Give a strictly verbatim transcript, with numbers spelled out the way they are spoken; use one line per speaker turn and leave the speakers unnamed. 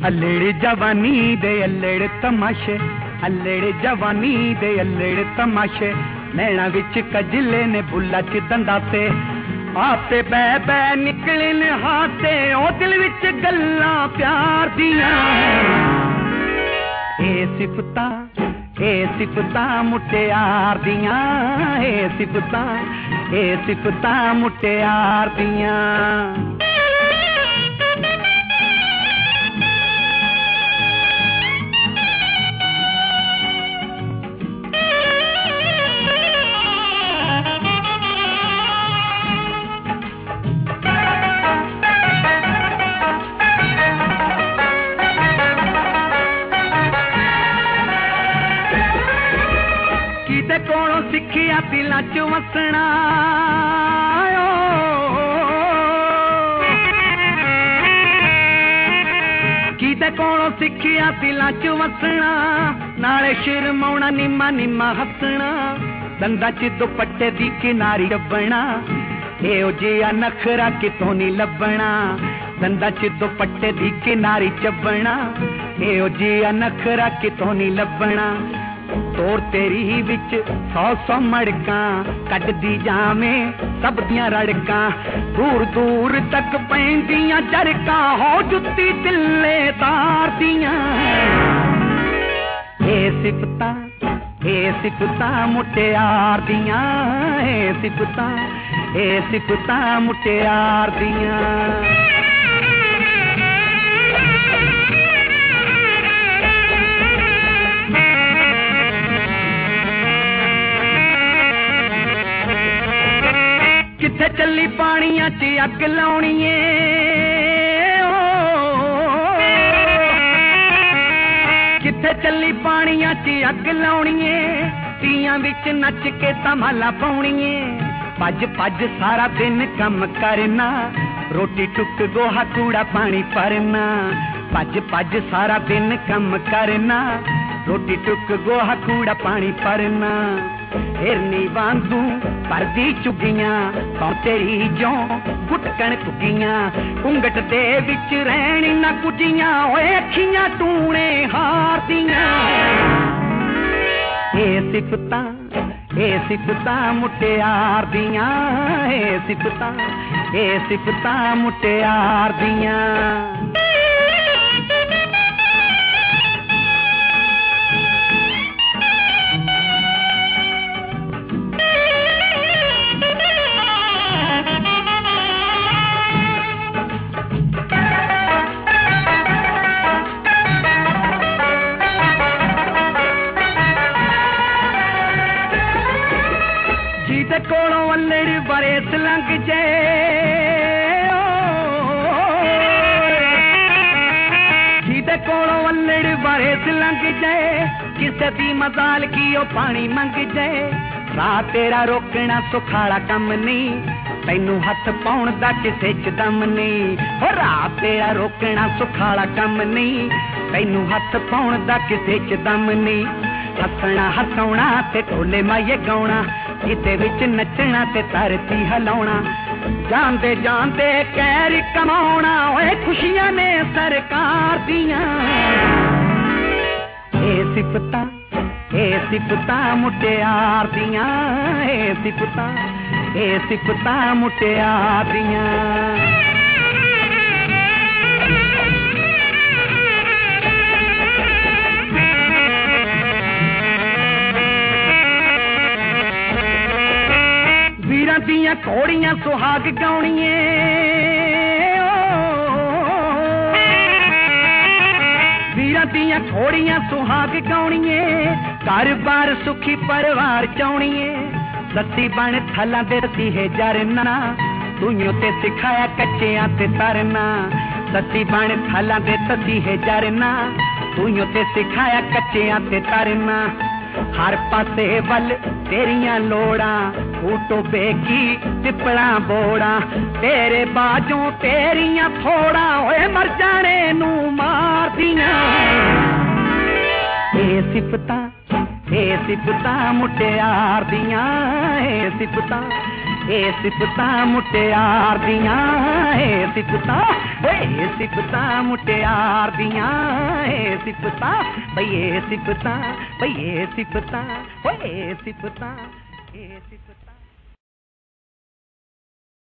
अल्लड़ जवानी दे अल्लड़ तमाशे, अल्लड़ जवानी दे अल्लड़ तमाशे, नैना विच कजले ने बुल्ला च दंदा ते आपे बै बै निकले ने हाथे, ओ दिल विच गल्लां प्यार दियां। ए सिफता ए सिफता मुटियार दियां, ए सिफता ए सिफता मुटियार दियां। कोलों सिखिया दिलां च वसना, किते कोलों सिखिया दिलां च वसना, नाले शर्माउणा निम्मा निम्मा हसना, दंदां च दुपट्टे दी किनारी लभना, एहो जिहा नखरा कितों नहीं लभना, दंदां च दुपट्टे दी किनारी चबना, एहो जिहा नखरा कितों नहीं लभना। तोर तेरी विच सौ सौ मड़का कटदी जावे सब दियां रड़का, दूर दूर तक पैंदियां झरका, हो जुत्ती तिल्ले तार दियां। ए सिफता ए सिफता मुटियार दियां, ए सिफता ए सिफता मुटियार दियां। किथे चली पानिया च अग लाउणी ऐ, किथे चली पानिया च अग लाउणी ऐ, तियां विच नच के धमाला पाउणी ऐ, भज भज सारा दिन कम करना, रोटी टुक गोहा कूड़ा पानी भरना, भज भज सारा दिन कम करना, रोटी टुक गोहा कूड़ा पानी भरना। हिरनी वांगू परदी चुगियां, पां तेरी जो गुटकन कुगियां, घुंघट दे विच रहनी ना कुजियां, ओए अखियां टूने हार दियां। ए सिफता ए सिफता मुटियार दियां, ए सिफता ए सिफता मुटियार दियां। कोलों अल्लड़ बरेस लंघ जाए, जिदे कोलों अल्लड़ बरेस लंघ जाए, किसे दी मजाल की ओ पानी मंग जाए, राह तेरा रोकना सुखाड़ा कम नहीं, तैनू हथ पाउण दा किसे च दम नहीं, हो राह तेरा रोकना सुखाड़ा कम नहीं, तैनू हथ पाउण दा किसे च दम नहीं। हसना हसाउणा ते ढोले माये गाउणा, किते विच नचना ते धरती हिलाउणा, जानदे जानदे कैर कमाउणा, ओए खुशियां ने सरकार दियां। ए सिफता ए सिफता मुटियार दियां, ए सिफता ए सिफता मुटियार दियां। वीरां दियां घोड़ियां सुहाग गाउणिए, वीरां दियां घोड़ियां सुहाग गाउणिए, घर बार सुखी परिवार चाउणिए, सती बन थला दे रसीहे जरना, तूइयों ते सिखाया कच्चियां ते तरना, सती बन थला दे रसीहे जरना, तूइयों ते सिखाया कच्चियां ते तरना। हर पासे वल तेरियां लोड़ा, ऊटो बेकी तिपड़ा बोड़ा, तेरे बाजों तेरियां थोड़ा, ओए मर जाने नू मार दियां। ए सिफता ए सिफता मुटियार दियां, ए सिफता ਇਹ ਸਿਫਤਾਂ ਮੁਟਿਆਰ ਦੀਆਂ, ਇਹ ਸਿਫਤਾਂ ਓਏ ਸਿਫਤਾਂ ਮੁਟਿਆਰ ਦੀਆਂ, ਇਹ ਸਿਫਤਾਂ ਬਈ ਇਹ ਸਿਫਤਾਂ ਬਈ ਇਹ ਸਿਫਤਾਂ ਓਏ ਸਿਫਤਾਂ ਇਹ ਸਿਫਤਾਂ।